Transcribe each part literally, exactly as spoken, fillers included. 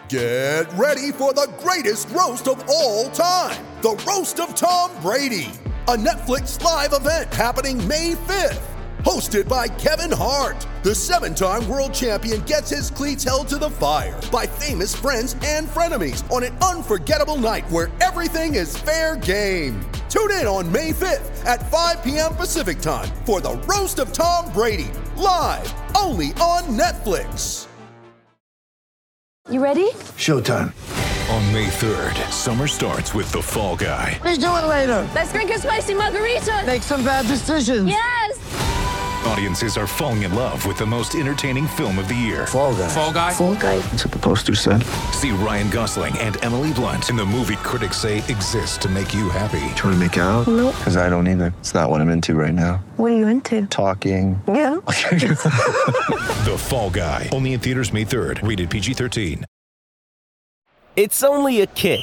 Get ready for the greatest roast of all time, the Roast of Tom Brady, a Netflix live event happening May fifth. Hosted by Kevin Hart, the seven-time world champion gets his cleats held to the fire by famous friends and frenemies on an unforgettable night where everything is fair game. Tune in on May fifth at five p.m. Pacific time for the Roast of Tom Brady, live only on Netflix. You ready? Showtime. On May third, summer starts with The Fall Guy. Let's do it later. Let's drink a spicy margarita. Make some bad decisions. Yes! Audiences are falling in love with the most entertaining film of the year. Fall Guy. Fall Guy? Fall Guy. That's what the poster said. See Ryan Gosling and Emily Blunt in the movie critics say exists to make you happy. Trying to make it out? Nope. Because I don't either. It's not what I'm into right now. What are you into? Talking. Yeah. The Fall Guy. Only in theaters May third. Rated P G thirteen. It's only a kick.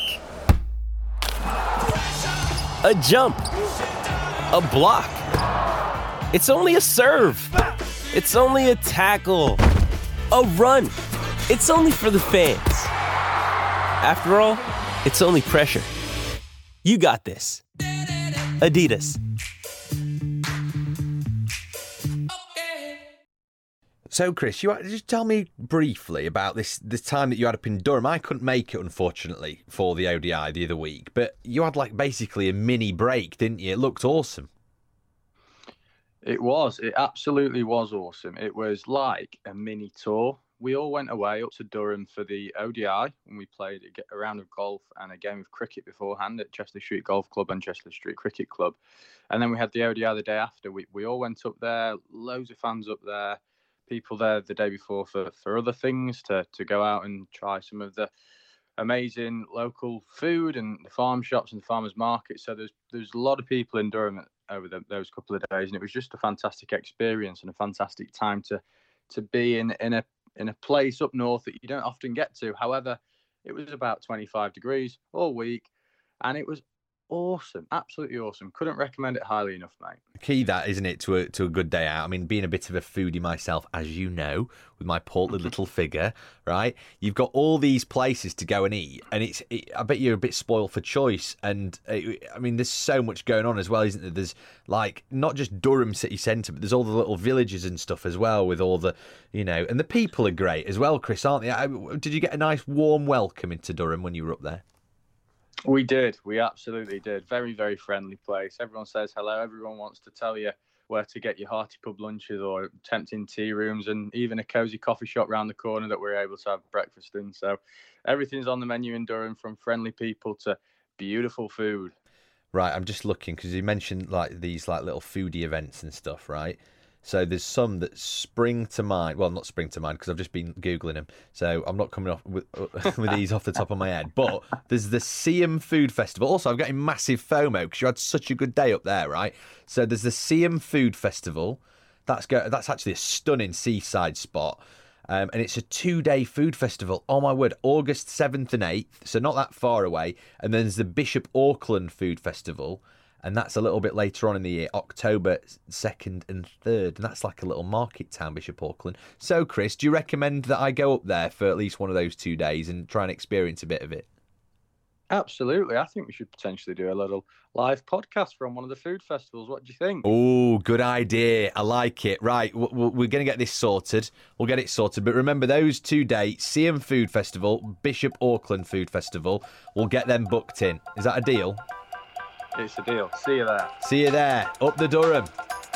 A jump. A block. It's only a serve. It's only a tackle. A run. It's only for the fans. After all, it's only pressure. You got this. Adidas. So, Chris, you just tell me briefly about this this time that you had up in Durham. I couldn't make it, unfortunately, for the O D I the other week, but you had like basically a mini break, didn't you? It looked awesome. It was. It absolutely was awesome. It was like a mini tour. We all went away up to Durham for the O D I, and we played a round of golf and a game of cricket beforehand at Chester Street Golf Club and Chester Street Cricket Club. And then we had the O D I the day after. We we all went up there, loads of fans up there, people there the day before for, for other things, to, to go out and try some of the amazing local food and the farm shops and the farmers markets. So there's there's a lot of people in Durham over the, those couple of days, and it was just a fantastic experience and a fantastic time to to be in in a in a place up north that you don't often get to. However, it was about twenty-five degrees all week, and it was awesome, absolutely awesome. Couldn't recommend it highly enough, mate. Key that, isn't it, to a to a good day out? I mean, being a bit of a foodie myself, as you know, with my portly little figure, right? You've got all these places to go and eat, and it's it, I bet you're a bit spoiled for choice. And it, I mean, there's so much going on as well, isn't there? There's like not just Durham city centre, but there's all the little villages and stuff as well, with all the, you know, and the people are great as well, Chris, aren't they? I, did you get a nice warm welcome into Durham when you were up there? We did. We absolutely did. Very, very friendly place. Everyone says hello. Everyone wants to tell you where to get your hearty pub lunches or tempting tea rooms, and even a cosy coffee shop round the corner that we're able to have breakfast in. So everything's on the menu in Durham, from friendly people to beautiful food. Right. I'm just looking because you mentioned like these like little foodie events and stuff, right? So there's some that spring to mind. Well, not spring to mind because I've just been Googling them. So I'm not coming off with, with these off the top of my head. But there's the Siam Food Festival. Also, I'm getting massive FOMO because you had such a good day up there, right? So there's the Siam Food Festival. That's go, That's actually a stunning seaside spot. Um, and it's a two-day food festival. Oh, my word. August seventh and eighth. So not that far away. And then there's the Bishop Auckland Food Festival. And that's a little bit later on in the year, October second and third. And that's like a little market town, Bishop Auckland. So, Chris, do you recommend that I go up there for at least one of those two days and try and experience a bit of it? Absolutely. I think we should potentially do a little live podcast from one of the food festivals. What do you think? Oh, good idea. I like it. Right, we're going to get this sorted. We'll get it sorted. But remember those two dates, Siam Food Festival, Bishop Auckland Food Festival. We'll get them booked in. Is that a deal? It's a deal. See you there. See you there. Up the Durham.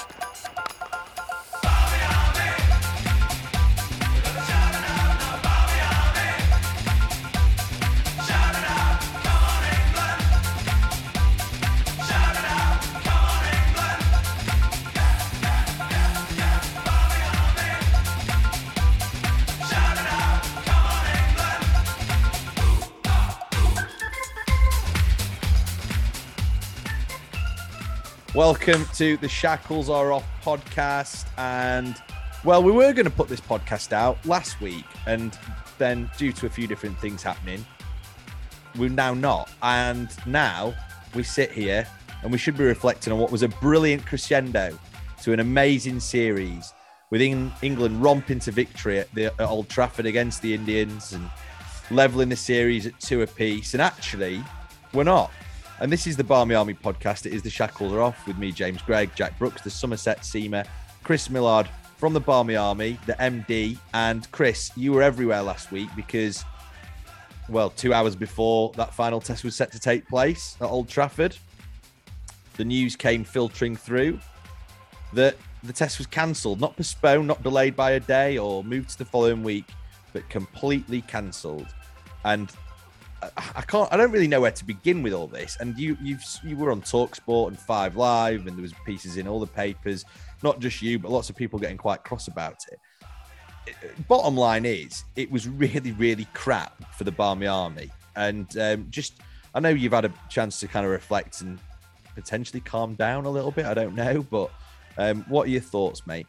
Welcome to the Shackles Are Off podcast. And, well, we were going to put this podcast out last week, and then due to a few different things happening, we're now not. And now we sit here and we should be reflecting on what was a brilliant crescendo to an amazing series, with England romping to victory at, the, at Old Trafford against the Indians, and leveling the series at two apiece, and actually, we're not. And this is the Barmy Army podcast. It is the Shackles Are Off with me, James Gregg, Jack Brooks, the Somerset Seamer, Chris Millard from the Barmy Army, the M D. And Chris, you were everywhere last week because, well, two hours before that final test was set to take place at Old Trafford, the news came filtering through that the test was cancelled, not postponed, not delayed by a day or moved to the following week, but completely cancelled. And I can't. I don't really know where to begin with all this. And you, you, you were on TalkSport and Five Live, and there was pieces in all the papers. Not just you, but lots of people getting quite cross about it. Bottom line is, it was really, really crap for the Barmy Army. And um, just, I know you've had a chance to kind of reflect and potentially calm down a little bit. I don't know, but um, what are your thoughts, mate?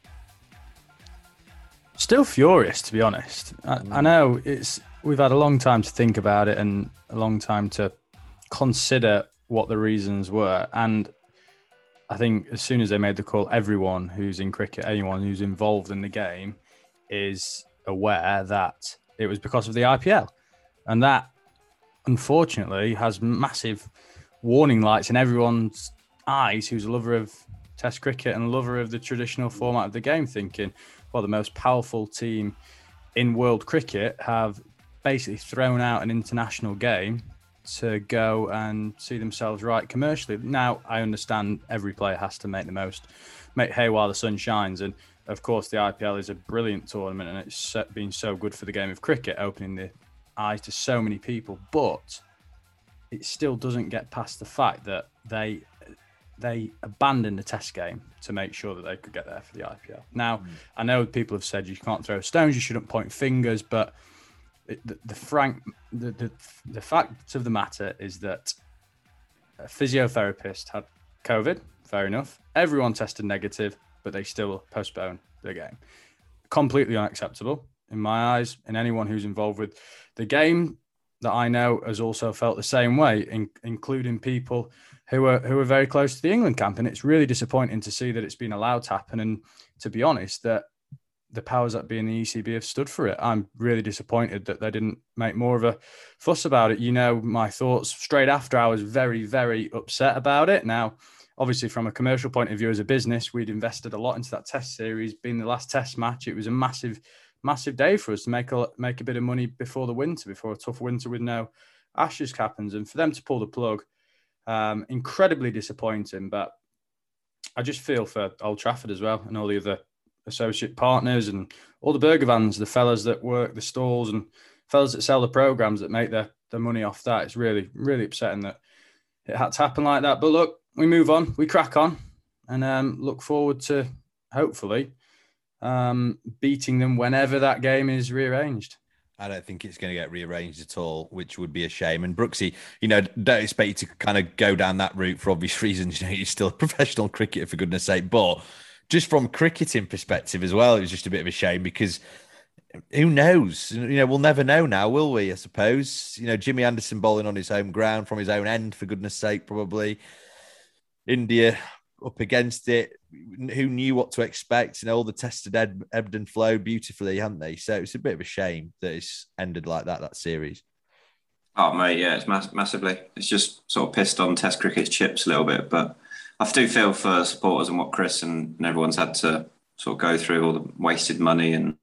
Still furious, to be honest. I, mm. I know it's. We've had a long time to think about it and a long time to consider what the reasons were. And I think as soon as they made the call, everyone who's in cricket, anyone who's involved in the game is aware that it was because of the I P L. And that, unfortunately, has massive warning lights in everyone's eyes who's a lover of Test cricket and a lover of the traditional format of the game, thinking, well, the most powerful team in world cricket have basically thrown out an international game to go and see themselves right commercially. Now, I understand every player has to make the most, make hay while the sun shines. And of course, the I P L is a brilliant tournament and it's been so good for the game of cricket, opening the eyes to so many people. But it still doesn't get past the fact that they they abandoned the test game to make sure that they could get there for the I P L. Now, mm. I know people have said you can't throw stones, you shouldn't point fingers, but The, the frank, the, the the fact of the matter is that a physiotherapist had COVID. Fair enough. Everyone tested negative, but they still postponed the game. Completely unacceptable in my eyes. And anyone who's involved with the game that I know has also felt the same way, in, including people who are who are very close to the England camp. And it's really disappointing to see that it's been allowed to happen. And to be honest, that the powers that be in the E C B have stood for it. I'm really disappointed that they didn't make more of a fuss about it. You know, my thoughts straight after, I was very, very upset about it. Now, obviously, from a commercial point of view as a business, we'd invested a lot into that test series. Being the last test match, it was a massive, massive day for us to make a, make a bit of money before the winter, before a tough winter with no Ashes happens. And for them to pull the plug, um, incredibly disappointing. But I just feel for Old Trafford as well and all the other associate partners and all the burger vans, the fellas that work the stalls and fellas that sell the programs that make their, their money off that. It's really, really upsetting that it had to happen like that. But look, we move on, we crack on and um, look forward to hopefully um, beating them whenever that game is rearranged. I don't think it's going to get rearranged at all, which would be a shame. And Brooksy, you know, don't expect you to kind of go down that route for obvious reasons. You know, you're still a professional cricketer, for goodness sake. But just from cricketing perspective as well, it was just a bit of a shame because who knows? You know, we'll never know now, will we? I suppose. You know, Jimmy Anderson bowling on his home ground from his own end, for goodness sake, probably. India up against it. Who knew what to expect? You know, all the tests had eb- ebbed and flowed beautifully, hadn't they? So it's a bit of a shame that it's ended like that, that series. Oh, mate, yeah, it's mass- massively. It's just sort of pissed on Test cricket's chips a little bit, but I do feel for supporters and what Chris and, and everyone's had to sort of go through, all the wasted money and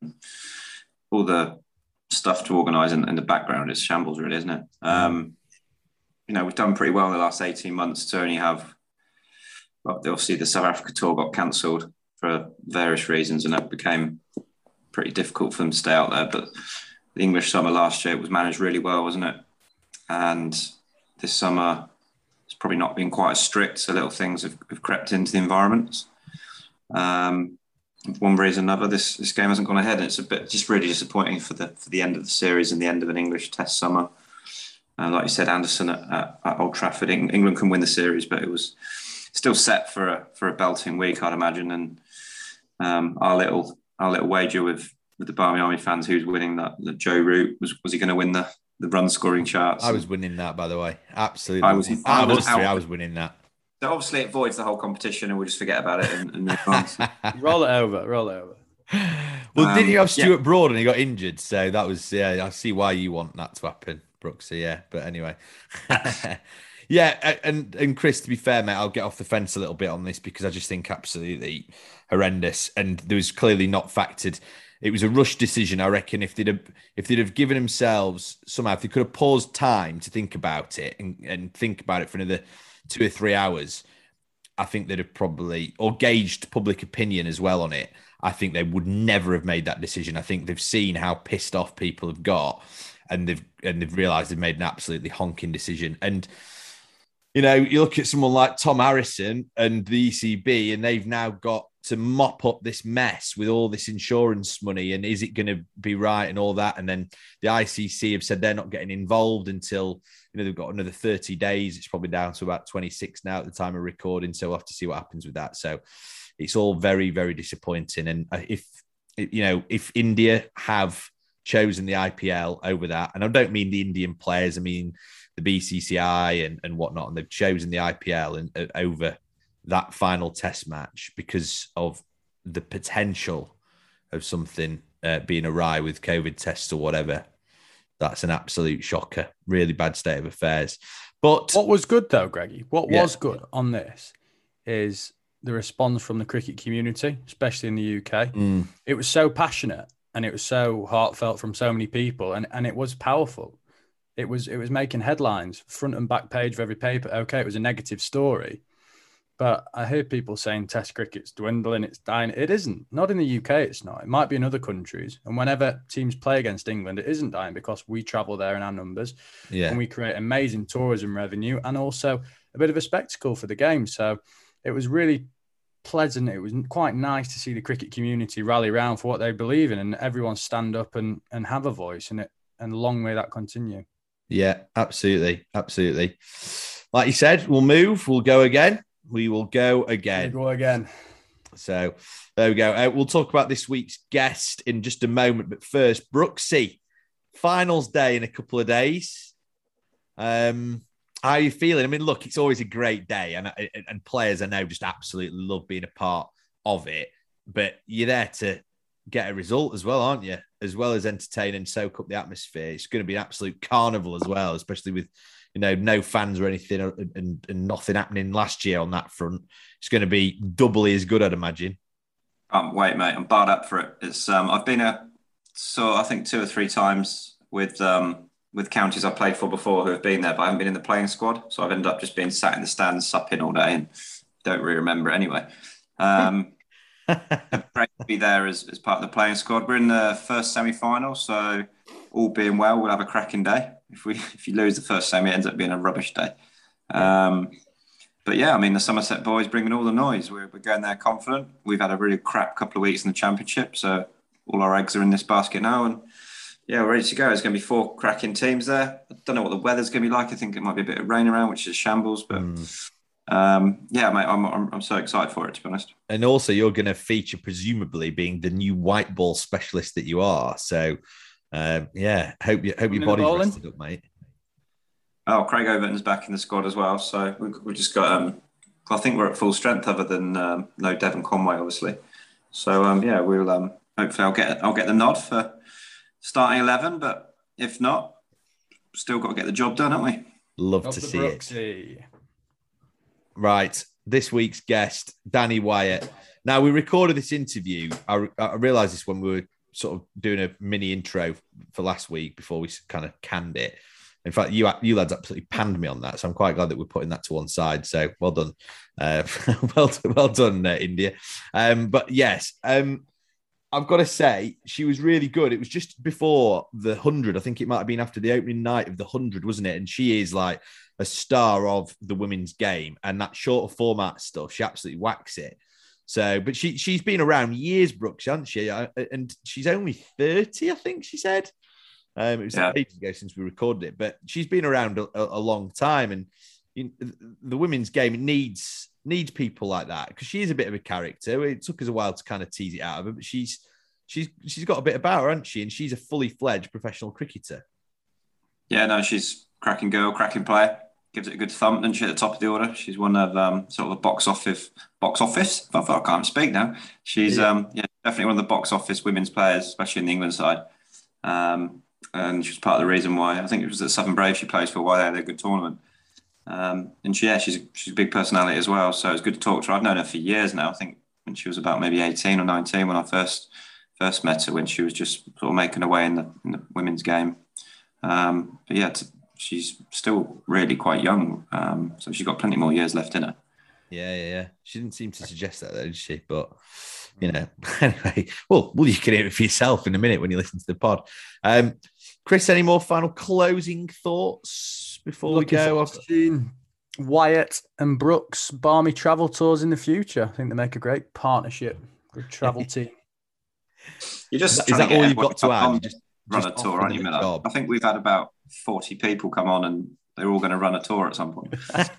all the stuff to organise in, in the background. It's shambles, really, isn't it? Um, you know, we've done pretty well in the last eighteen months to only have, well, obviously the South Africa tour got cancelled for various reasons and that became pretty difficult for them to stay out there. But the English summer last year, it was managed really well, wasn't it? And this summer, it's probably not been quite as strict, so little things have, have crept into the environments. Um, for one reason or another, this, this game hasn't gone ahead, and it's a bit just really disappointing for the for the end of the series and the end of an English Test summer. Uh, like you said, Anderson at, at, at Old Trafford, England can win the series, but it was still set for a for a belting week, I'd imagine. And um, our little our little wager with, with the Barmy Army fans, who's winning that, that Joe Root, was was he going to win the the run scoring charts? I was winning that, by the way. Absolutely. I was. I was, I was winning that. So obviously it voids the whole competition, and we'll just forget about it and, and move on. Roll it over. Roll it over. Well, Um, didn't you have yeah. Stuart Broad and he got injured? So that was, yeah, I see why you want that to happen, Brooksy. Yeah. But anyway. Yeah. And, and Chris, to be fair, mate, I'll get off the fence a little bit on this because I just think absolutely horrendous. And there was clearly not factored. It was a rush decision, I reckon. If they'd have, if they'd have given themselves somehow, if they could have paused time to think about it and, and think about it for another two or three hours, I think they'd have probably, or gauged public opinion as well on it. I think they would never have made that decision. I think they've seen how pissed off people have got, and they've and they've realised they've made an absolutely honking decision. And you know, you look at someone like Tom Harrison and the E C B, and they've now got to mop up this mess with all this insurance money. And is it going to be right and all that? And then the I C C have said they're not getting involved until, you know, they've got another thirty days. It's probably down to about twenty-six now at the time of recording. So we'll have to see what happens with that. So it's all very, very disappointing. And if, you know, if India have chosen the I P L over that, and I don't mean the Indian players, I mean the B C C I and, and whatnot, and they've chosen the I P L and, uh, over that final test match because of the potential of something uh, being awry with COVID tests or whatever, that's an absolute shocker. Really bad state of affairs. But what was good though, Greggy, what yeah. was good on this is the response from the cricket community, especially in the U K. Mm. It was so passionate and it was so heartfelt from so many people, and, and it was powerful. It was it was making headlines, front and back page of every paper. Okay, it was a negative story, but I hear people saying Test cricket's dwindling, it's dying. It isn't. Not in the U K, it's not. It might be in other countries. And whenever teams play against England, it isn't dying because we travel there in our numbers, yeah. and we create amazing tourism revenue and also a bit of a spectacle for the game. So it was really pleasant. It was quite nice to see the cricket community rally around for what they believe in, and everyone stand up and, and have a voice. And it and long may that continue. Yeah, absolutely. Absolutely. Like you said, we'll move. We'll go again. We will go again. We'll go again. So there we go. Uh, we'll talk about this week's guest in just a moment. But first, Brooksy, finals day in a couple of days. Um, how are you feeling? I mean, look, it's always a great day. And, and players I know just absolutely love being a part of it. But you're there to get a result as well, aren't you? As well as entertain and soak up the atmosphere. It's going to be an absolute carnival as well, especially with, you know, no fans or anything and, and nothing happening last year on that front. It's going to be doubly as good, I'd imagine. Um, wait, mate, I'm barred up for it. It's um, I've been a so I think two or three times with um, with counties I've played for before who have been there, but I haven't been in the playing squad. So I've ended up just being sat in the stands, supping all day, and don't really remember it anyway. Um, great to be there as, as part of the playing squad. We're in the first semi-final, so all being well, we'll have a cracking day. If we if you lose the first semi, it ends up being a rubbish day. Um, but yeah, I mean, the Somerset boys bringing all the noise. We're, we're going there confident. We've had a really crap couple of weeks in the championship, so all our eggs are in this basket now, and yeah, we're ready to go. There's going to be four cracking teams there. I don't know what the weather's going to be like. I think it might be a bit of rain around, which is shambles, but. Mm. Um, yeah, mate, I'm, I'm I'm so excited for it, to be honest. And also, you're going to feature presumably being the new white ball specialist that you are. So, um, yeah, hope you hope your body's rested up, mate. Oh, Craig Overton's back in the squad as well. So we we just got. Um, I think we're at full strength, other than um, no Devon Conway, obviously. So um, yeah, we'll um, hopefully I'll get I'll get the nod for starting eleven, but if not, still got to get the job done, haven't we? Love Up to see Brooksy. It. Right, this week's guest, Danny Wyatt. Now, we recorded this interview. I, I realised this when we were sort of doing a mini intro for last week before we kind of canned it. In fact, you you lads absolutely panned me on that, so I'm quite glad that we're putting that to one side. So well done, uh, well well done, uh, India. Um, but yes, um, I've got to say she was really good. It was just before the hundred. I think it might have been after the opening night of the hundred, wasn't it? And she is like a star of the women's game, and that shorter format stuff, she absolutely whacks it. So, but she she's been around years, Brooks, hasn't she? And she's only thirty, I think she said. Um, it was yeah. ages ago since we recorded it, but she's been around a, a long time, and you know, the women's game needs needs people like that because she is a bit of a character. It took us a while to kind of tease it out of her, but she's she's she's got a bit about her, hasn't she? And she's a fully fledged professional cricketer. Yeah, no, she's cracking girl, cracking player. gives it a good thump, doesn't she, at the top of the order? She's one of um, sort of a box office, box office. I thought I can't speak now. She's yeah. Um, yeah, definitely one of the box office women's players, especially in the England side. Um, and she was part of the reason why I think it was at Southern Brave she plays for, why they had a good tournament. Um, and she, yeah, she's she's a big personality as well. So it's good to talk to her. I've known her for years now. I think when she was about maybe eighteen or nineteen when I first first met her, when she was just sort of making her way in the, in the women's game. Um, but yeah, t- she's still really quite young. Um, so she's got plenty more years left in her. Yeah, yeah, yeah. She didn't seem to suggest that, though, did she? But, you know, anyway, well, well, you can hear it for yourself in a minute when you listen to the pod. Um, Chris, any more final closing thoughts before Looking we go? Seeing Wyatt and Brooks Barmy travel tours in the future. I think they make a great partnership. Good travel team. You just is that all you've got to add? You just run just a tour, aren't you, Miller? Job. I think we've had about forty people come on, and they're all going to run a tour at some point.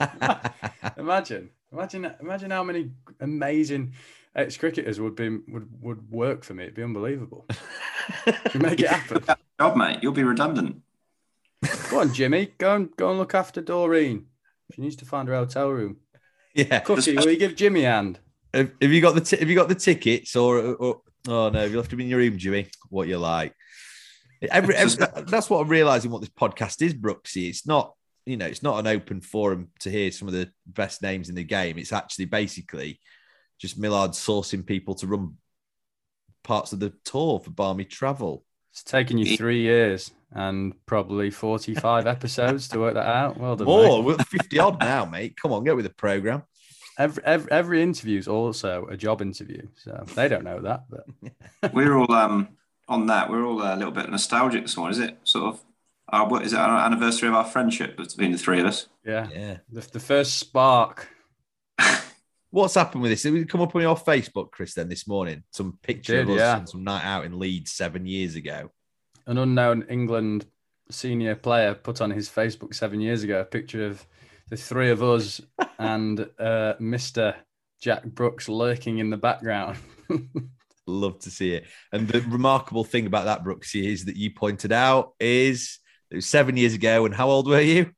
imagine, imagine, imagine how many amazing ex-cricketers would be would would work for me. It'd be unbelievable. You make it happen. Job, mate. You'll be redundant. Go on, Jimmy. Go and go and look after Doreen. She needs to find her hotel room. Yeah, Cookie, will you give Jimmy a hand? Have, have you got the t- Have you got the tickets or? or oh no, you left them in your room, Jimmy. What you like? Every, every, that's what I'm realizing. What this podcast is, Brooksy. It's not, you know, it's not an open forum to hear some of the best names in the game. It's actually basically just Millard sourcing people to run parts of the tour for Barmy Travel. It's taken you three years and probably forty-five episodes to work that out. Well done, More, mate. we're fifty odd now, mate. Come on, get with the program. Every, every every interview is also a job interview, so they don't know that. But we're all um on that. We're all a little bit nostalgic this morning. Is it sort of our what is it our anniversary of our friendship between the three of us? Yeah, yeah. The, the first spark. What's happened with this? Did it come up on your Facebook, Chris, then this morning? Some picture Did, of us yeah. and some night out in Leeds seven years ago. An unknown England senior player put on his Facebook seven years ago a picture of the three of us and uh, Mister Jack Brooks lurking in the background. Love to see it. And the remarkable thing about that, Brooksy, is that you pointed out is it was seven years ago. And how old were you?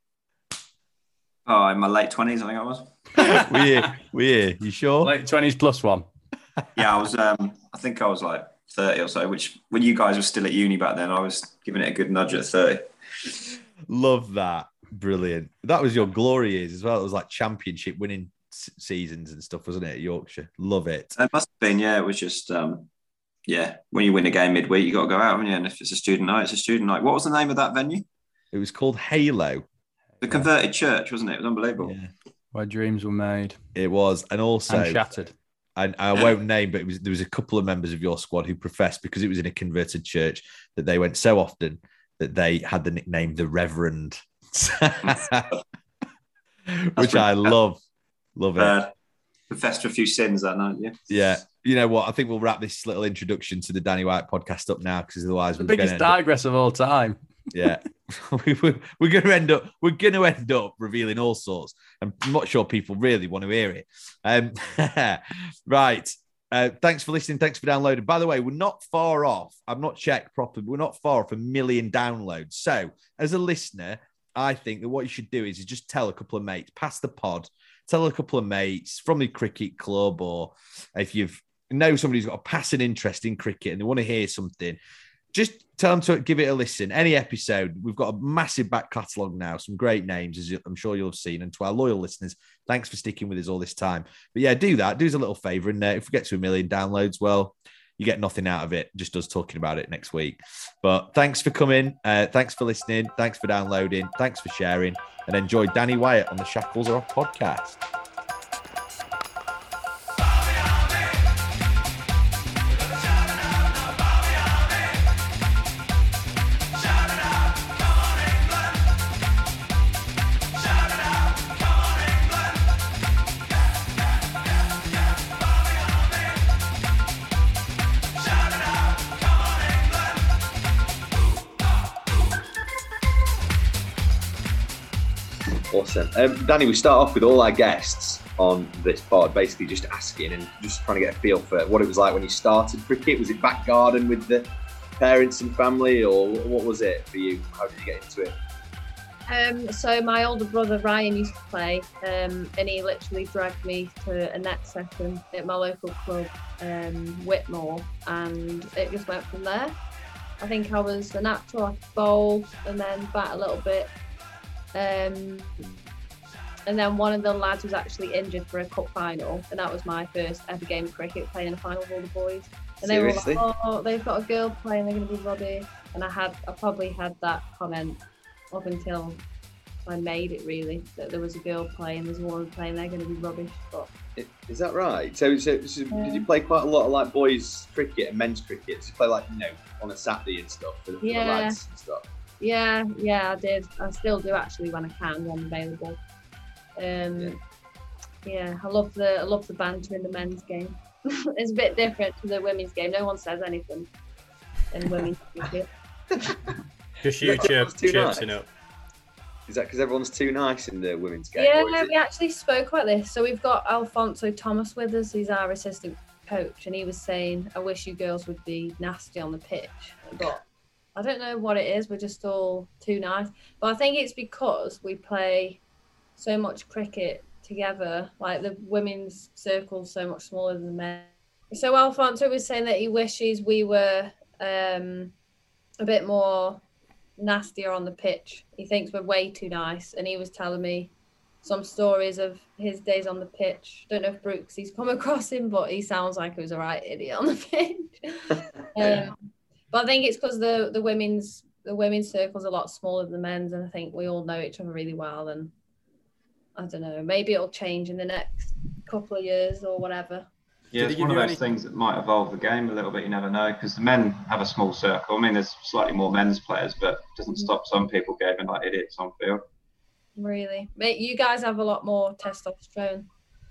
Oh, in my late twenties, I think I was. were you? Were you? You sure? Late twenties plus one. Yeah, I was. Um, I think I was like thirty or so. Which, when you guys were still at uni back then, I was giving it a good nudge at thirty. Love that. Brilliant. That was your glory years as well. It was like championship winning seasons and stuff, wasn't it, at Yorkshire? Love it. It must have been, yeah. It was just, um, yeah, when you win a game midweek, you got to go out, haven't you? And if it's a student night, it's a student night. What was the name of that venue? It was called Halo. The converted church, wasn't it? It was unbelievable. Yeah. Where dreams were made. It was. And also... And shattered. And I won't name, but it was, there was a couple of members of your squad who professed, because it was in a converted church, that they went so often that they had the nickname The Reverend. Which I love. Love it. Uh, confessed to a few sins that night, yeah. Yeah. You know what? I think we'll wrap this little introduction to the Danny Wyatt podcast up now, because otherwise the we're biggest digress up... of all time. Yeah. we, we're we're going to end up we're going to end up revealing all sorts. I'm not sure people really want to hear it. Um, right. Uh, thanks for listening. Thanks for downloading. By the way, we're not far off. I've not checked properly. We're not far off a million downloads. So, as a listener, I think that what you should do is, is just tell a couple of mates, pass the pod, tell a couple of mates from the cricket club, or if you've know somebody who's got a passing interest in cricket and they want to hear something, just tell them to give it a listen. Any episode, we've got a massive back catalogue now, some great names, as I'm sure you'll have seen. And to our loyal listeners, thanks for sticking with us all this time. But yeah, do that. Do us a little favour. And uh, if we get to a million downloads, well, you get nothing out of it, just us talking about it next week. But thanks for coming. Uh, thanks for listening. Thanks for downloading. Thanks for sharing. And enjoy Danny Wyatt on the Shackles Are Off podcast. Awesome. Um, Danny, we start off with all our guests on this pod, basically just asking and just trying to get a feel for what it was like when you started cricket. Was it back garden with the parents and family, or what was it for you? How did you get into it? Um, so my older brother Ryan used to play, um, and he literally dragged me to a net session at my local club, um, Whitmore, and it just went from there. I think I was a natural, I could bowl and then bat a little bit. Um, and then one of the lads was actually injured for a cup final, and that was my first ever game of cricket, playing in a final with all the boys. And Seriously? they were like, "Oh, they've got a girl playing, they're going to be rubbish." And I had, I probably had that comment up until I made it, really, that there was a girl playing, there's a woman playing, they're going to be rubbish. But Is that right? So, so, so Yeah. did you play quite a lot of like boys cricket and men's cricket? Did you play like, you know, on a Saturday and stuff for, for Yeah. the lads and stuff? yeah, yeah, I did. I still do actually when I can, when I'm available. Um, Yeah. yeah, I love the I love the banter in the men's game. It's a bit different to the women's game. No one says anything in women's cricket. Just Yeah, you chirp, it's too chirping nice. up. Is that because everyone's too nice in the women's game? Yeah, or is it- we actually spoke about this. So we've got Alfonso Thomas with us. He's our assistant coach, and he was saying, "I wish you girls would be nasty on the pitch." But I don't know what it is. We're just all too nice. But I think it's because we play so much cricket together. Like the women's circle's so much smaller than the men. So Alfonso was saying that he wishes we were um, a bit more nastier on the pitch. He thinks we're way too nice, and he was telling me some stories of his days on the pitch. Don't know if Brooks he's come across him, but he sounds like he was a right idiot on the pitch. um, but I think it's because the the women's the women's circle's a lot smaller than the men's, and I think we all know each other really well. And I don't know, maybe it'll change in the next couple of years or whatever. Yeah, Did it's he one give of you those any- things that might evolve the game a little bit. You never know, because the men have a small circle. I mean, there's slightly more men's players, but it doesn't stop some people getting like idiots on field. Really, mate, you guys have a lot more testosterone.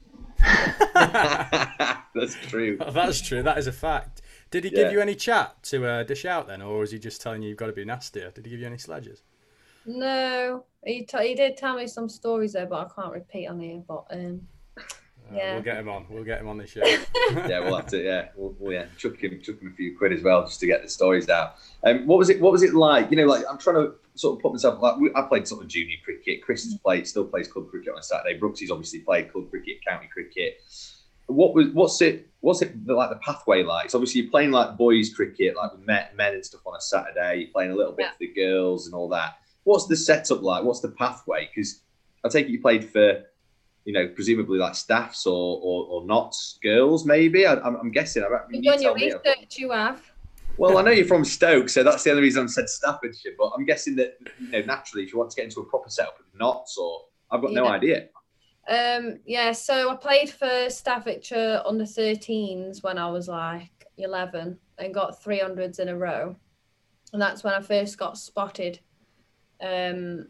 That's true. Oh, that's true. That is a fact. Did he Yeah. give you any chat to uh, dish out then, or was he just telling you you've got to be nastier? Did he give you any sledges? No, he t- he did tell me some stories though, but I can't repeat on here. But um, Uh, yeah, We'll get him on. We'll get him on the show. Yeah, we'll have to. Yeah, we'll, we'll yeah, chuck him, chuck him a few quid as well, just to get the stories out. Um, what was it? What was it like? You know, like I'm trying to sort of put myself. Like we- I played sort of junior cricket. Chris has played, still plays club cricket on a Saturday. Brooksy's obviously played club cricket, county cricket. What was? What's it? What's it like the pathway like? So obviously you're playing like boys cricket, like with men, men and stuff on a Saturday. You're playing a little bit Yeah. for the girls and all that. What's the setup like? What's the pathway? Because I take it you played for, you know, presumably like staffs or or, or not girls, maybe. I, I'm, I'm guessing. I, you've you done your tell me. research. You have. Well, I know you're from Stoke, so that's the only reason I said Staffordshire. But I'm guessing that, you know, naturally, if you want to get into a proper setup with knots, or I've got no Yeah. idea. Um, yeah, so I played for Staffordshire under thirteens when I was like eleven and got three hundreds in a row. And that's when I first got spotted. Um,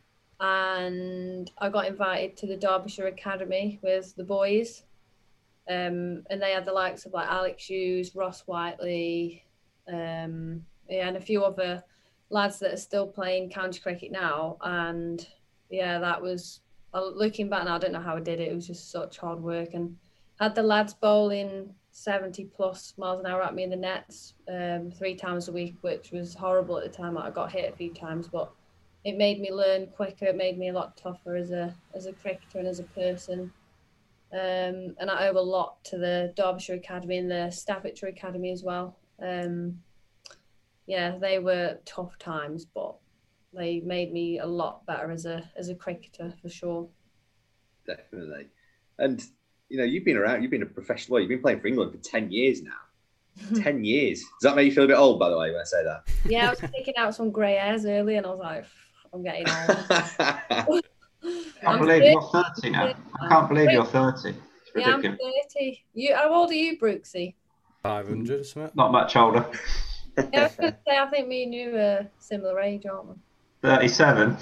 and I got invited to the Derbyshire Academy with the boys. Um, and they had the likes of like Alex Hughes, Ross Whiteley, um, yeah, and a few other lads that are still playing county cricket now. And yeah, that was, uh, looking back now, I don't know how I did it. It was just such hard work, and had the lads bowling seventy plus miles an hour at me in the nets um, three times a week, which was horrible at the time. I got hit a few times, but it made me learn quicker. It made me a lot tougher as a as a cricketer and as a person. Um, and I owe a lot to the Derbyshire Academy and the Staffordshire Academy as well. Um, yeah, they were tough times, but they made me a lot better as a as a cricketer for sure. Definitely. And, you know, you've been around, you've been a professional, well, you've been playing for England for ten years now. ten years. Does that make you feel a bit old, by the way, when I say that? Yeah, I was picking out some grey hairs early, and I was like, I'm getting old. I can't believe you're thirty now. I can't believe you're thirty. It's Yeah, I'm ridiculous. thirty. You, how old are you, Brooksy? five hundred or something. Not much older. Yeah, I was going to say, I think me and you are similar age, aren't we? thirty-seven.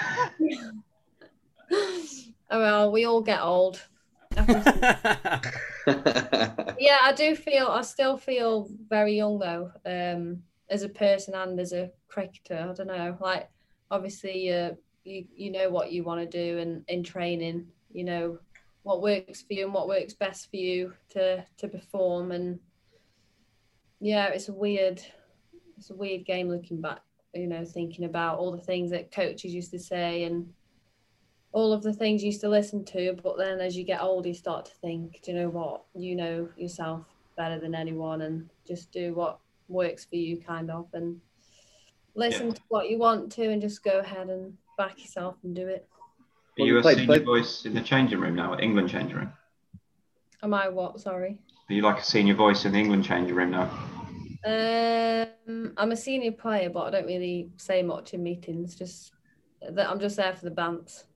Oh, well, we all get old. Yeah, I do feel, I still feel very young though, um, as a person and as a cricketer. I don't know, like, obviously, uh, you you know what you want to do, and in training, you know what works for you and what works best for you to to perform. And yeah, it's a weird, it's a weird game looking back, you know, thinking about all the things that coaches used to say and all of the things you used to listen to. But then as you get older, you start to think, do you know what? You know yourself better than anyone, and just do what works for you, kind of, and listen Yeah. to what you want to, and just go ahead and back yourself and do it. Are you a Played- senior played- voice in the changing room now, England changing room? Am I what? Sorry. Are you like a senior voice in the England changing room now? Um, I'm a senior player, but I don't really say much in meetings. Just that I'm just there for the bants.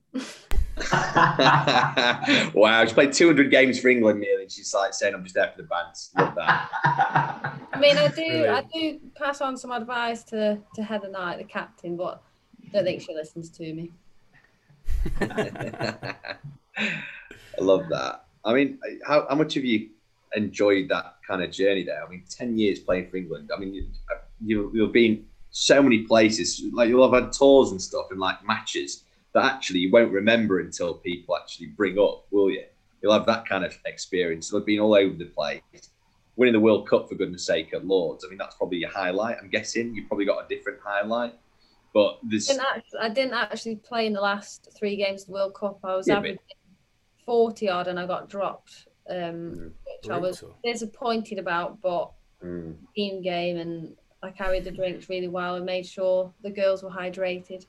Wow, she played two hundred games for England nearly, and she's like saying, "I'm just there for the bands." Love that. I mean, I do, I do pass on some advice to to Heather Knight, the captain, but I don't think she listens to me. I love that. I mean, how, how much have you enjoyed that kind of journey there? I mean, ten years playing for England. I mean, you, you, you've been so many places. Like, you'll have had tours and stuff and like matches that actually you won't remember until people actually bring up, will you? You'll have that kind of experience. You'll have been all over the place. Winning the World Cup, for goodness sake, at Lords. I mean, that's probably your highlight. I'm guessing you've probably got a different highlight. But there's... I didn't actually, I didn't actually play in the last three games of the World Cup. I was Yeah, averaging forty odd and I got dropped, um, which I was disappointed about, but Mm. team game, and I carried the drinks really well and made sure the girls were hydrated.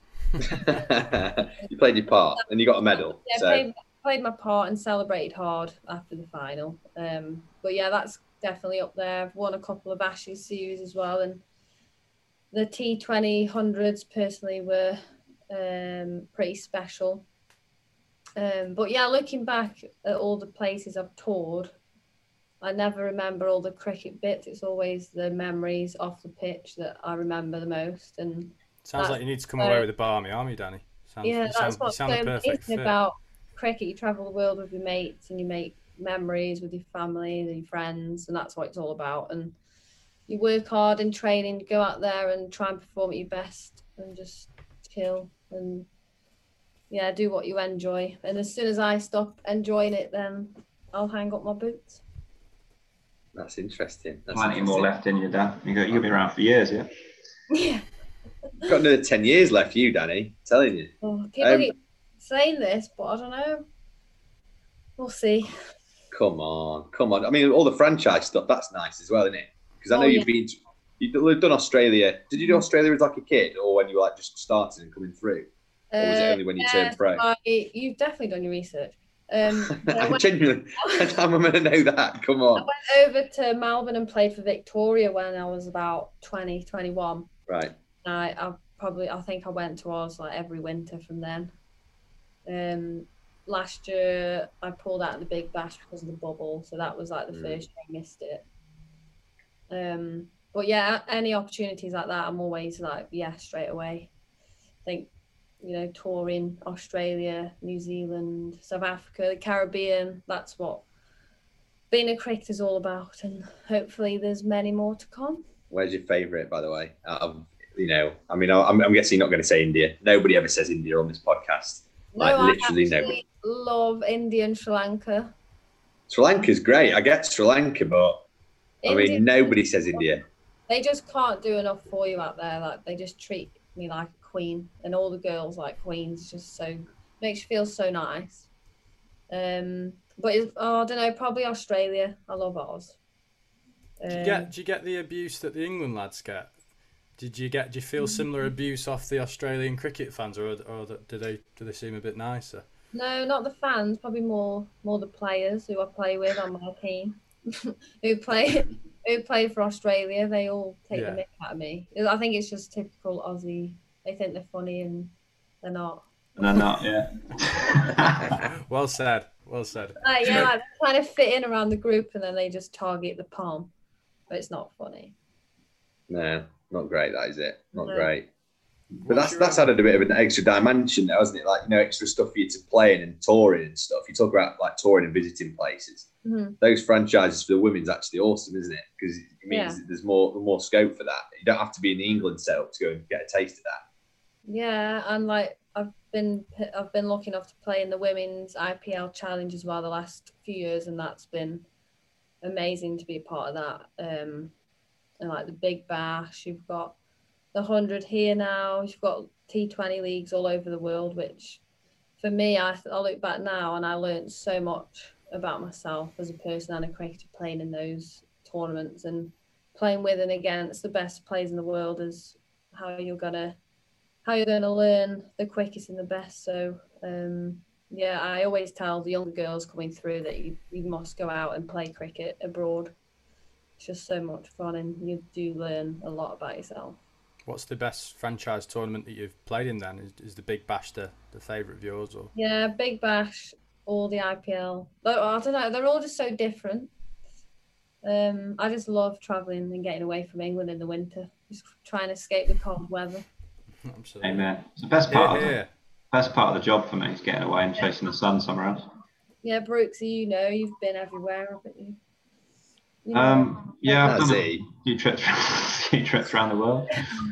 You played your part and you got a medal. Yeah, so. played, played my part and celebrated hard after the final. Um, but yeah, that's definitely up there. I've won a couple of Ashes series as well, and the T twenty hundreds personally were um, pretty special. Um, but yeah, looking back at all the places I've toured, I never remember all the cricket bits. It's always the memories off the pitch that I remember the most. And sounds like you need to come away with a barmy army, Danny. Sounds, yeah, you that's sound, what's you sound so a perfect amazing fit. about cricket. You travel the world with your mates and you make memories with your family and your friends, and that's what it's all about. And you work hard in training, go out there and try and perform at your best and just chill and yeah, do what you enjoy. And as soon as I stop enjoying it, then I'll hang up my boots. That's interesting. That's Plenty interesting. more left in you, Dan. You got, you'll be around for years, yeah? Yeah. Got another ten years left, you, Danny. I'm telling you. Oh, people Um, keep saying this, but I don't know. We'll see. Come on, come on. I mean, all the franchise stuff, that's nice as well, isn't it? Because I know Oh, you've yeah. been, you've done Australia. Did you do Australia as like a kid or when you were like just starting and coming through? Or was it Uh, only when you yeah, turned pro? I- you've definitely done your research. Um, I I'm went- genuinely, I'm going to know that. Come I on. went over to Melbourne and played for Victoria when I was about twenty, twenty-one. Right. I, I probably, I think I went to Oz like every winter from then. Um, last year I pulled out of the Big Bash because of the bubble, so that was like the Mm. first year I missed it. Um, but yeah, any opportunities like that, I'm always like, yeah, straight away. I think, you know, touring Australia, New Zealand, South Africa, the Caribbean, that's what being a cricketer is all about, and hopefully there's many more to come. Where's your favourite, by the way? Out of, you know, I mean, I'm, I'm guessing you're not going to say India. Nobody ever says India on this podcast. Like, no, literally I actually nobody. love India and Sri Lanka. Sri Lanka's great. I get Sri Lanka, but I India- mean, nobody says India. They just can't do enough for you out there. Like, they just treat me like a queen, and all the girls like queens. It's just so makes you feel so nice. Um, but it's, oh, I don't know, probably Australia. I love Oz. Do you Um, get do you get the abuse that the England lads get? Did you get do you feel similar abuse off the Australian cricket fans, or or do they do they seem a bit nicer? No, not the fans. Probably more more the players who I play with on my team, who play who play for Australia. They all take Yeah. the mick out of me. I think it's just typical Aussie. They think they're funny and they're not. And I'm not, yeah. Well said. Well said. Like, yeah, like, they kind of fit in around the group, and then they just target the palm. But it's not funny. No, not great. That is it. Not No. great. But What's that's your- that's added a bit of an extra dimension now, hasn't it? Like, you know, extra stuff for you to playing and touring and stuff. You talk about like touring and visiting places. Mhm. Those franchises for the women's actually awesome, isn't it? Because it means Yeah. that there's more more scope for that. You don't have to be in the England setup to go and get a taste of that. Yeah, and like I've been I've been lucky enough to play in the women's I P L challenge as well the last few years, and that's been amazing to be a part of that. Um, and like the Big Bash, you've got the the hundred here now. You've got T twenty leagues all over the world, which for me, I, I look back now and I learned so much about myself as a person and a cricketer playing in those tournaments and playing with and against the best players in the world is how you're gonna how you're gonna learn the quickest and the best. So um, yeah, I always tell the younger girls coming through that you, you must go out and play cricket abroad. It's just so much fun and you do learn a lot about yourself. What's the best franchise tournament that you've played in then? Is, is the Big Bash the, the favourite of yours? Or Yeah, Big Bash or the I P L. But I don't know, they're all just so different. Um, I just love travelling and getting away from England in the winter, just trying to escape the cold weather. Absolutely. Amen. It's the best part, Yeah, of yeah. the, best part of the job for me is getting away and chasing the sun somewhere else. Yeah, Brooksy, you know, you've been everywhere, haven't you? You know, Um, yeah, I've That's done it. a few trips, few trips around the world.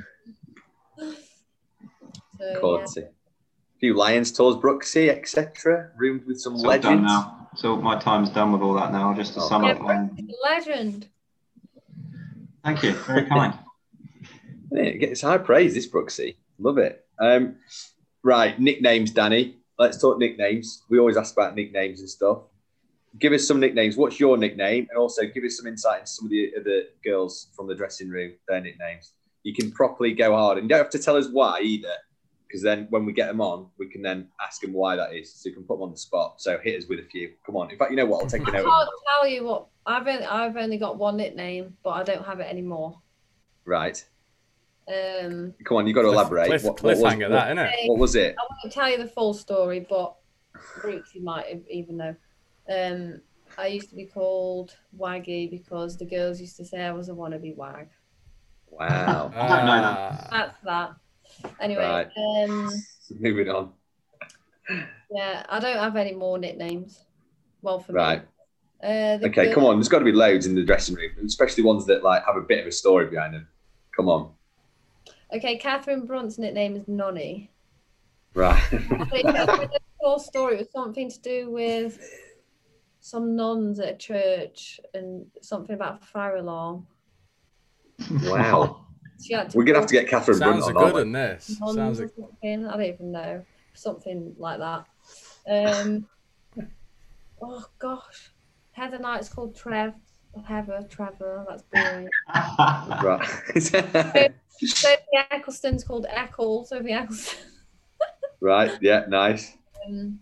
so, Quality. A few Lions tours, Brooksy, et cetera. Roomed with some It's all done legends. now. So my time's done with all that now. Just the Oh, summer. yeah, playing. Brooksy's a legend. Thank you. Very kind. Yeah, it gets high praise, this Brooksy. Love it. Um, right, nicknames, Danny. Let's talk nicknames. We always ask about nicknames and stuff. Give us some nicknames. What's your nickname? And also give us some insight into some of the other girls from the dressing room, their nicknames. You can properly go hard. And you don't have to tell us why either, because then when we get them on, we can then ask them why that is. So you can put them on the spot. So hit us with a few. Come on. In fact, you know what? I'll take I a note. can't tell you what. I've only, I've only got one nickname, but I don't have it anymore. Right. Um, Come on, you've got to elaborate. Cliff, what, what was, cliffhanger, that, isn't it? what was it? I won't tell you the full story, but Brooks, you might have even know. Um, I used to be called Waggy because the girls used to say I was a wannabe wag. Wow. I don't know that. That's that. Anyway, Right. um, Moving on. yeah, I don't have any more nicknames. Well, for Right. me. Uh, the Okay, girl- come on. There's got to be loads in the dressing room, especially ones that like have a bit of a story behind them. Come on. Okay, Catherine Brunt's nickname is Nonny. Right. But it's a full story. It was something to do with some nuns at a church and something about a fire alarm. Wow. She had to We're gonna have to call get Catherine Brunt Sounds a on, aren't good we? one, this. nuns Sounds or a... something. I don't even know. Something like that. Um, oh gosh, Heather Knight's called Trev. Or Heather, Trevor. That's boring. Right. Sophie Eccleston's called Eccles. Sophie Eccleston. Right. Yeah. Nice. Um,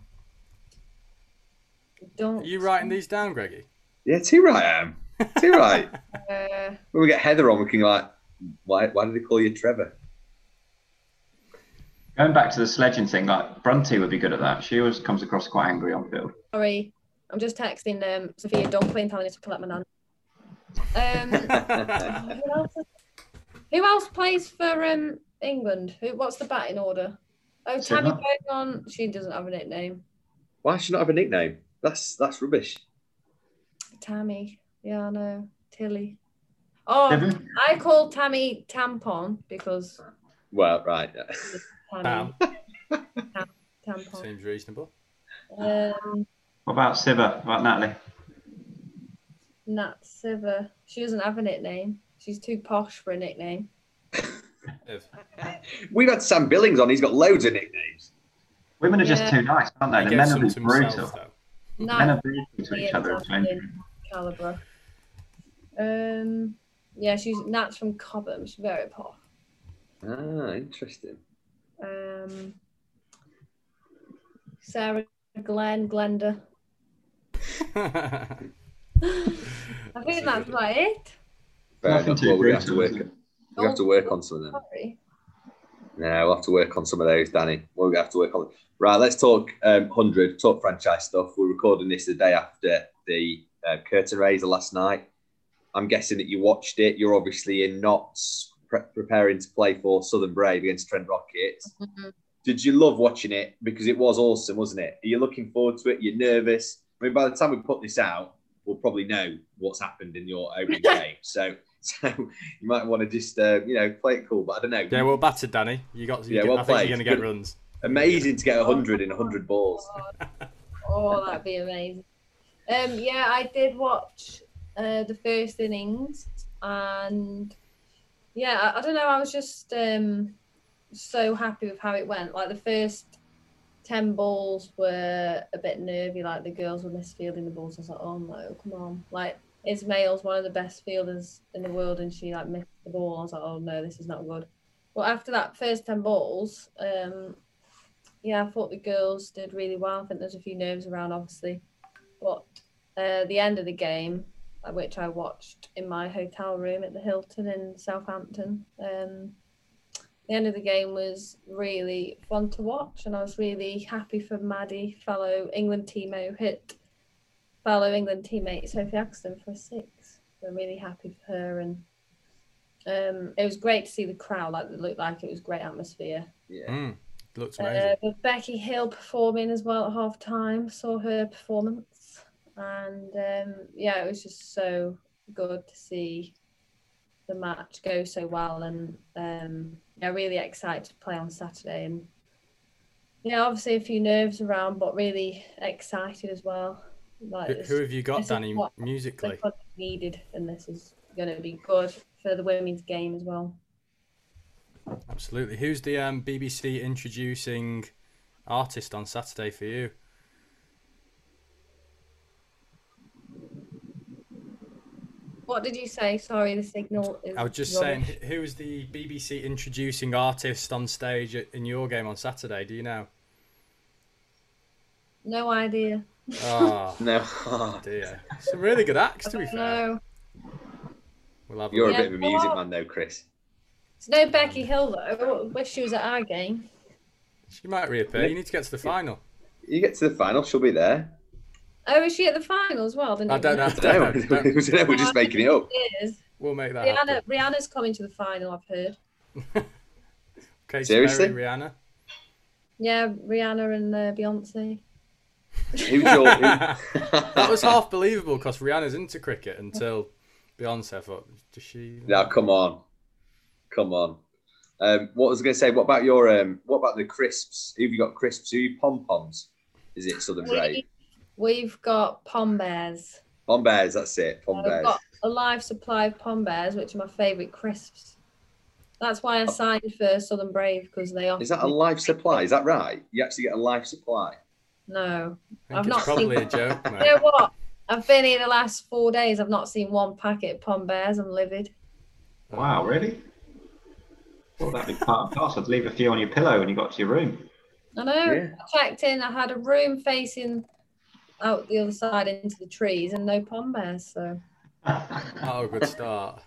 don't. Are you writing these down, Greggy? Yeah. Too right. I am. Too right. Uh, When we get Heather on, we can like, why? Why did they call you Trevor? Going back to the sledging thing, like Brunty would be good at that. She always comes across quite angry on field. sorry, I'm just texting um, Sophia Dunkley and telling her to collect my nan. Um, who, else is- who else plays for um, England? Who? What's the batting order? Oh, Tammy Sibber. Bowman. She doesn't have a nickname. Why should she not have a nickname? That's that's rubbish. Tammy. Yeah, I know. Tilly. Oh, Sibber? I called Tammy Tampon because Well, right. Yeah. Tammy. Tam- tampon. Seems reasonable. Um, What about Sibber? What about Natalie? Nat Siver. She doesn't have a nickname. She's too posh for a nickname. We've had Sam Billings on. He's got loads of nicknames. Women are Yeah. just too nice, aren't they? He The gave men are some just to himself, brutal. though. Men are Nat brutal to each Ian other. Johnson caliber. Um, yeah, she's Nat's from Cobham. She's very posh. Ah, interesting. Um, Sarah Glenn Glenda. I think that's about it. Fair Nothing enough. too Well, we have to brutal, work. is it? We have to work on some of them. Sorry. No, we'll have to work on some of those, Danny. We'll have to work on. Right, let's talk um, one hundred, talk franchise stuff. We're recording this the day after the uh, curtain raiser last night. I'm guessing that you watched it. You're obviously in knots, pre- preparing to play for Southern Brave against Trent Rockets. Mhm. Did you love watching it? Because it was awesome, wasn't it? Are you looking forward to it? You're nervous? I mean, by the time we put this out, we'll probably know what's happened in your opening game. So, so you might want to just, uh, you know, play it cool. But I don't know. Yeah, well battered, Danny. You got. You Yeah, get, well I think played. you're going to get Good. runs. Amazing to get one hundred in one hundred balls. Oh, that'd be amazing. Um, yeah, I did watch uh, the first innings, and Yeah, I, I don't know. I was just um, so happy with how it went. Like the first ten balls were a bit nervy. Like the girls were misfielding the balls. I was like, oh no, come on. Like Ismail's one of the best fielders in the world, and she like missed the ball. I was like, oh no, this is not good. But after that first ten balls, um, yeah, I thought the girls did really well. I think there's a few nerves around, obviously. But uh, the end of the game, which I watched in my hotel room at the Hilton in Southampton, um, the end of the game was really fun to watch, and I was really happy for Maddie, fellow England teammate, who hit fellow England teammate Sophie Axton for a six. So I'm really happy for her, and um, it was great to see the crowd. Like it looked like it was great atmosphere. Yeah, mm, looks amazing. Uh, but Becky Hill performing as well at half time. Saw her performance, and um, yeah, it was just so good to see the match go so well, and um, yeah, really excited to play on Saturday. And yeah, obviously a few nerves around, but really excited as well. Like, Who, this- who have you got, this is Danny, what musically? what needed, and this is going to be good for the women's game as well. Absolutely. Who's the um, B B C introducing artist on Saturday for you? What did you say? Sorry, the signal is I was just rubbish. saying, wh- who is the B B C introducing artist on stage at- in your game on Saturday? Do you know? No idea. Oh, No. dear. Some really good acts, to be fair. No. We'll have a You're look. a bit of a music man, though, Chris. It's no Becky Hill, though. I wish she was at our game. She might reappear. You need to get to the final. You get to the final, she'll be there. Oh, is she at the final as well? Didn't I you don't know. I don't know. Don't know, I don't know, We're just making it up. It is. We'll make that Rihanna, happen. Rihanna's coming to the final, I've heard. Katy Seriously? Perry, Rihanna. Yeah, Rihanna and uh, Beyonce. Who's your? Who... That was half believable because Rihanna's into cricket until Beyonce. I thought, does she? Now, come on, come on. Um, what was I going to say? What about your? Um, what about the crisps? Who have you got? Crisps? Who are you pom poms? Is it Southern Brave? We, we've got Pom Bears. Pom Bears. That's it. Pom I've Bears. got a live supply of Pom Bears, which are my favourite crisps. That's why I signed for Southern Brave, because they offer. Is that a life supply? Is that right? You actually get a life supply. No, I think I've it's not probably seen. a joke, You mate. know what? I've been here the last four days. I've not seen one packet of Pom Bears. I'm livid. Wow, really? Thought that'd be part of course. I'd leave a few on your pillow when you got to your room. I know. Yeah. I checked in. I had a room facing out the other side into the trees and no Pom Bears. So Oh, good start.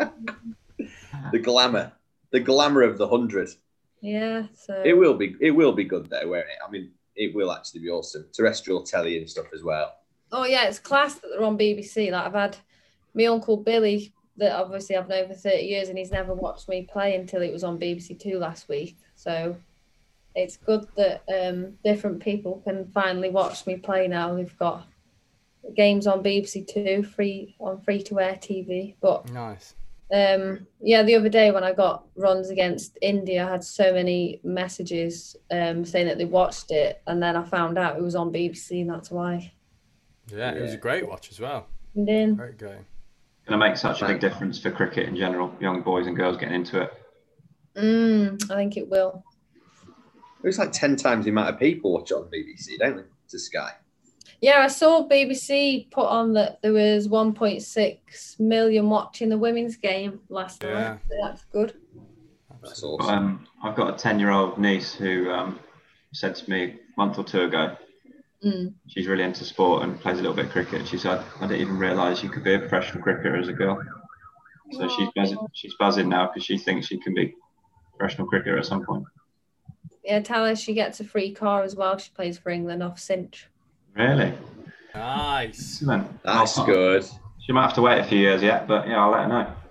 The glamour, the glamour of the hundred. yeah. So It will be. It will be good though, won't it? I mean, it will actually be awesome. Terrestrial telly and stuff as well. Oh yeah, it's class that they're on B B C. Like I've had my uncle Billy, that obviously I've known for thirty years, and he's never watched me play until it was on B B C Two last week. So it's good that um, different people can finally watch me play now. We've got games on B B C Two, free on free to air T V. But Nice. um, yeah, the other day when I got runs against India, I had so many messages um, saying that they watched it, and then I found out it was on B B C, and that's why. Yeah, it was a Yeah. great watch as well. And then Great game. Going to make such a big difference for cricket in general. Young boys and girls getting into it. mm, I think it will. It's like ten times the amount of people watch it on B B C, don't they? To Sky. Yeah, I saw B B C put on that there was one point six million watching the women's game last Yeah. night. So that's good. That's But, awesome. um, I've got a ten-year-old niece who um, said to me a month or two ago, Mm. she's really into sport and plays a little bit of cricket. She said, I didn't even realise you could be a professional cricketer as a girl. So she's buzzing, she's buzzing now because she thinks she can be a professional cricketer at some point. Yeah, tell her she gets a free car as well. She plays for England off Cinch. Really? Nice. Excellent. That's I'll- good. She might have to wait a few years yet, but yeah, I'll let her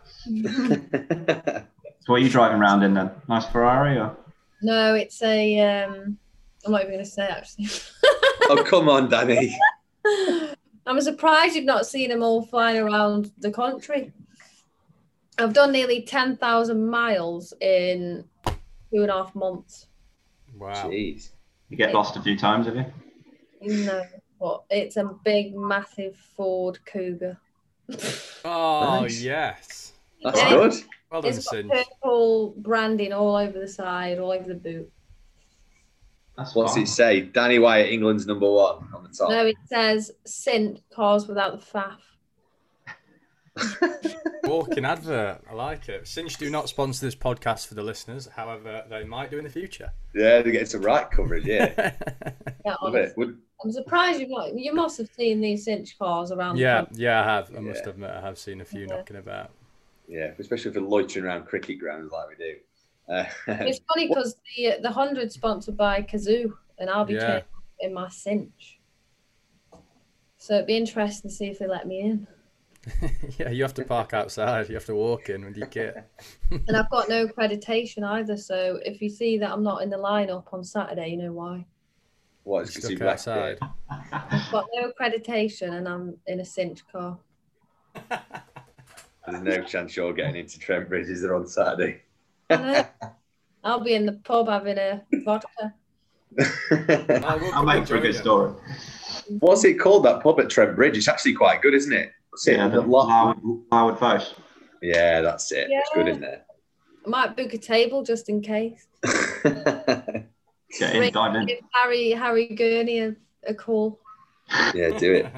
know. So what are you driving around in then? Nice Ferrari or? No, it's a. Um, I'm not even going to say actually. Oh, come on, Danny. I'm surprised you've not seen them all flying around the country. I've done nearly ten thousand miles in two and a half months. Wow. Jeez. You get lost a few times, have you? No, but it's a big, massive Ford Cougar. Oh, Nice. yes. That's Yeah. good. Well done, It's got Cinch. purple branding all over the side, all over the boot. That's What's fine. it say? Danny Wyatt, England's number one on the top. No, it says Cinch, cars without the faff. Walking advert. I like it. Cinch do not sponsor this podcast for the listeners. However, they might do in the future. Yeah, they get some right coverage. Yeah, Yeah, love it. Would, I'm surprised you've not. You must have seen these Cinch cars around. Yeah, the country. yeah, I have. I must Yeah. admit, I have seen a few Yeah. knocking about. yeah, especially if we're loitering around cricket grounds like we do. Uh, It's funny because the the hundred sponsored by Kazoo, and I'll be Yeah. training in my Cinch. So it'd be interesting to see if they let me in. Yeah, you have to park outside. You have to walk in with your kit. And I've got no accreditation either. So if you see that I'm not in the lineup on Saturday, you know why. what? Because Stuck you left outside. it. I've got no accreditation and I'm in a Cinch car. There's no chance you're getting into Trent Bridge, is there, on Saturday? No, I'll be in the pub having a vodka. I'll make for a good story. What's it called, that pub at Trent Bridge? It's actually quite good, isn't it? What's it? Yeah, the Lo- Larwood, Larwood Face. yeah, that's it. It's good Yeah. in there. I might book a table just in case. Get in, dine in. Give Harry Harry Gurney a, a call. Yeah, do it.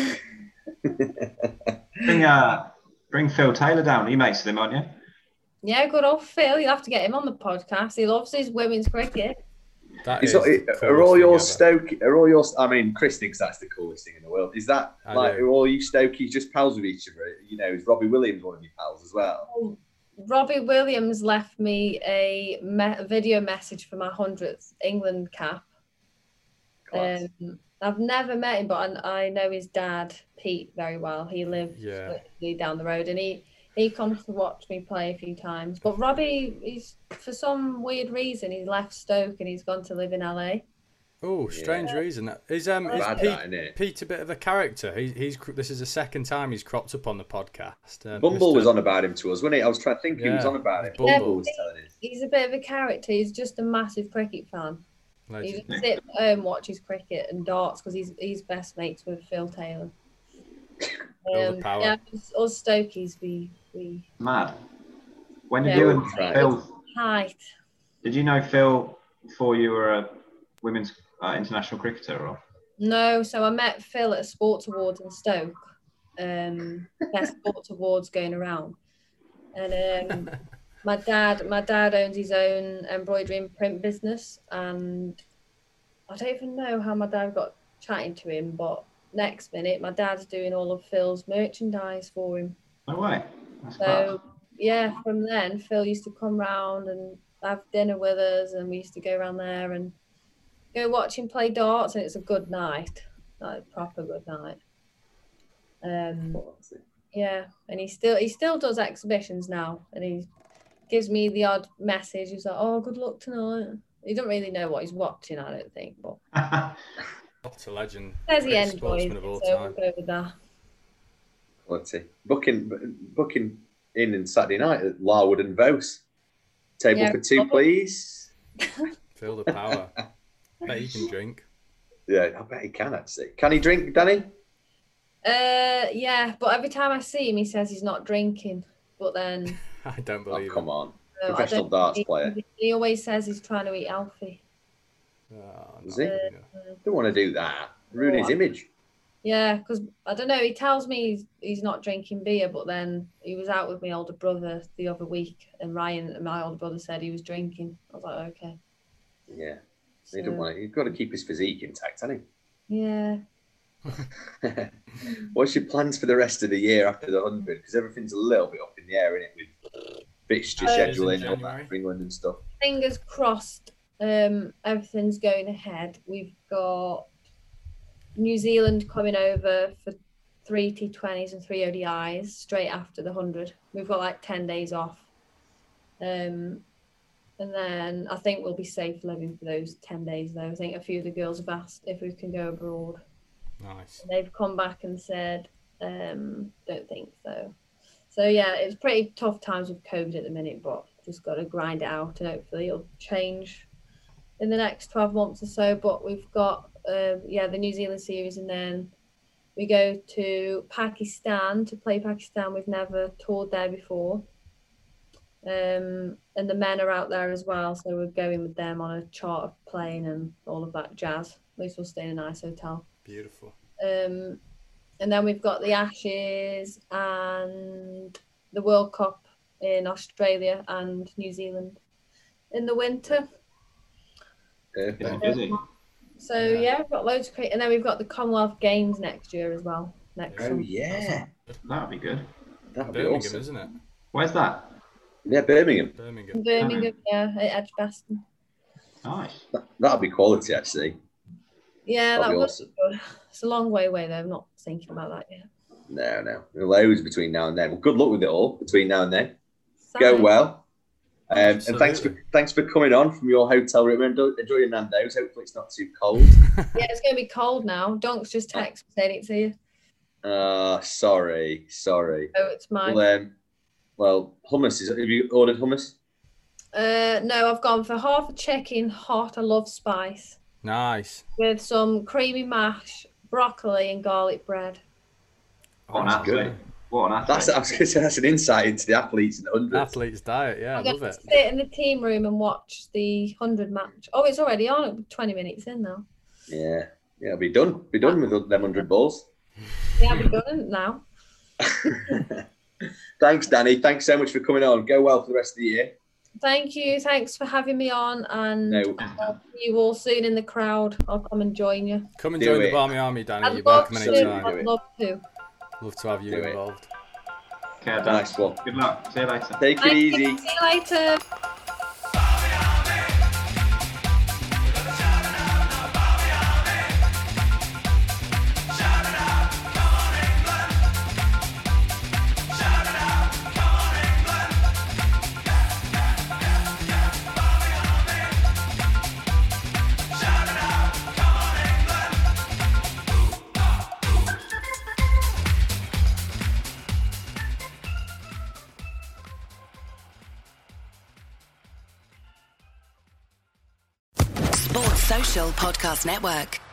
Bring uh, bring Phil Taylor down. He makes them, aren't you? Yeah, good old Phil. You'll have to get him on the podcast. He loves his women's cricket. That It's is not, the are all coolest your thing Stoke? Are all your? I mean, Chris thinks that's the coolest thing in the world. Is that I like do. are all you Stokies just pals with each other? You know, is Robbie Williams one of your pals as well? Robbie Williams left me a, me- a video message for my hundredth England cap. Class. Um, I've never met him, but I, I know his dad, Pete, very well. He lives Yeah. literally down the road, and he he comes to watch me play a few times. But Robbie, he's for some weird reason he's left Stoke and he's gone to live in L A. Oh, strange Yeah. reason. Is um is Bad Pete, that, innit? Pete a bit of a character? He, he's cr- this is the second time he's cropped up on the podcast. Um, Bumble Mister was on about him to us, wasn't he? I was trying to think who was Yeah. on about him. Bumble. Bumble was telling us. He's a bit of a character. He's just a massive cricket fan. He Legend. just sits at home, watches cricket and darts because he's he's best mates with Phil Taylor. All the power. Yeah, us, us Stokies, we we Mad. When did Yeah. you and Right. Phil? height. Did you know Phil before you were a women's uh, international cricketer? Or No, so I met Phil at a sports awards in Stoke. Um, best sports awards going around, and um, my dad, my dad owns his own embroidery and print business, and I don't even know how my dad got chatting to him, but next minute my dad's doing all of Phil's merchandise for him. no way. That's class. So yeah, from then Phil used to come round and have dinner with us, and we used to go around there and go watch him play darts, and it's a good night, like a proper good night. Um, yeah, and he still he still does exhibitions now, and he gives me the odd message. He's like, "Oh, good luck tonight." He don't really know what he's watching, I don't think, but What a legend. says he Greatest enjoys it, sportsman of all so time. we'll go with that. Quality. Booking, booking in on Saturday night at Larwood and Vos. Table Yeah. for two, please. Feel the power. Bet you can drink. Yeah, I bet he can actually. Can he drink, Danny? Uh, yeah, but every time I see him, he says he's not drinking. But then, I don't Oh, believe come on. no, I Professional don't darts think- player. He always says he's trying to eat healthy. it. Oh, Is no, he? no. Don't want to do that. Ruin his image. Yeah, because I don't know. He tells me he's, he's not drinking beer, but then he was out with my older brother the other week, and Ryan, my older brother, said he was drinking. I was like, okay. Yeah. So, He don't want to, he's got to keep his physique intact, hasn't yeah. he? What's your plans for the rest of the year after the hundred? Because everything's a little bit up in the air, isn't it? With fixture Uh, scheduling and all January. that for England and stuff. Fingers crossed. Um, everything's going ahead. We've got New Zealand coming over for three T twenties and three O D Is straight after the hundred. We've got like ten days off. Um, and then I think we'll be safe living for those ten days though. I think a few of the girls have asked if we can go abroad. Nice. And they've come back and said, um, don't think so. So yeah, it's pretty tough times with COVID at the minute, but just got to grind it out and hopefully it'll change in the next twelve months or so. But we've got, uh, yeah, the New Zealand series, and then we go to Pakistan to play Pakistan. We've never toured there before. Um, and the men are out there as well, so we're going with them on a charter plane and all of that jazz. At least we'll stay in a nice hotel. Beautiful. Um, and then we've got the Ashes and the World Cup in Australia and New Zealand in the winter. Perfect. Busy. So yeah, we've got loads of cricket, and then we've got the Commonwealth Games next year as well. Next Oh summer. yeah, That'd be good. that'd be Birmingham, awesome. isn't it? Where's that? Yeah, Birmingham. Birmingham. Birmingham, yeah, at Edgbaston. Nice. That, that'd be quality, actually. Yeah, That'd that be was awesome. good. It's a long way away though. I'm not thinking about that yet. No, no, there are loads between now and then. Well, good luck with it all between now and then. Go Thanks. well. Um, and thanks for Absolutely. thanks for coming on from your hotel room. Enjoy, enjoy your Nando's. Hopefully, it's not too cold. Yeah, it's going to be cold now. Donk's just text me saying it to you. Uh sorry, sorry. Oh, it's mine. Well, um, well, hummus is. Have you ordered hummus? Uh, no, I've gone for half a chicken hot. I love spice Nice. with some creamy mash, broccoli, and garlic bread. What an That's good. athlete. What an athlete. That's I was gonna say, that's an insight into the athletes and the hundreds. Athlete's diet. Yeah, I I'm going love to it. sit in the team room and watch the hundred match. Oh, it's already on. It'll be twenty minutes in now. Yeah, yeah, be done. Be done with them hundred balls. Yeah, I'll be done now. Thanks, Danny. Thanks so much for coming on. Go well for the rest of the year. Thank you. Thanks for having me on, and No. I'll see you all soon in the crowd. I'll come and join you. Come and Do join it. the Barmy Army, Danny. I'd You're love welcome to. anytime. Do I'd it. love to. Love to have you Do it. involved. Okay, Dan. Nice one. Good luck. See you later. Take it Thank easy. you. See you later. Sports Social Podcast Network.